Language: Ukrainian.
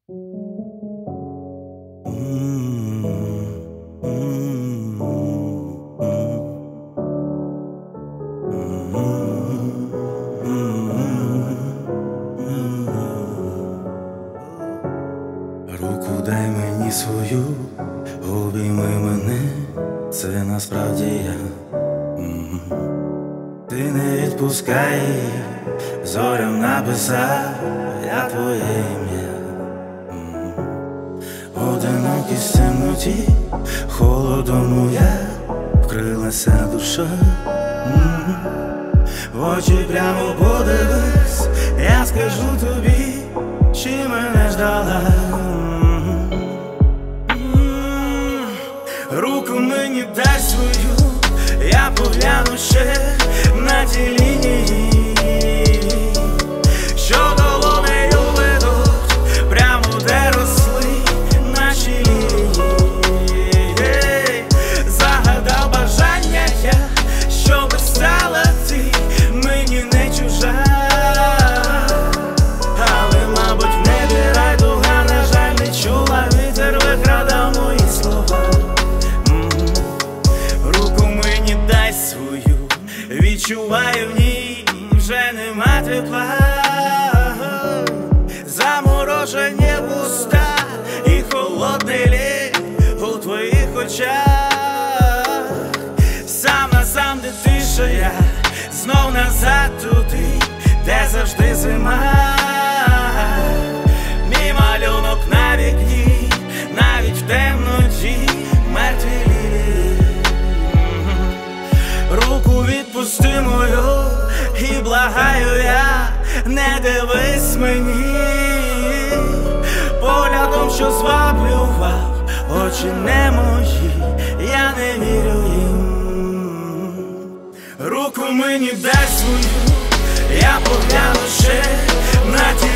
Руку дай мені свою, обійми мене, це насправді я. Ти не відпускай, зорям написав я твоє ім'я. Одинокість в темноті, холодом я вкрилася душа. В очі прямо подивись, я скажу тобі, чи мене ждала. Руку мені дай свою, я погляну ще на ті лінії, що долонею ведуть прямо де росли наші лінії. Загадав бажання я, щоби стала ти мені не чужа. Але, мабуть, в небі райдуга, на жаль, не чула, вітер викрадав мої слова. Руку мені дай свою, відчуваю в ній вже нема тепла. Заморожені вуста і холодний лід у твоїх очах. Сам на сам, де тиша я, знов назад туди, де завжди зима. Мій малюнок на вікні, навіть в темноті мертві лілії. Руку відпусти мою і благаю я, не дивись мені поглядом, що зваблював очі не мої, я не вірю їм. Руку мені дай свою, я погляну ще на ті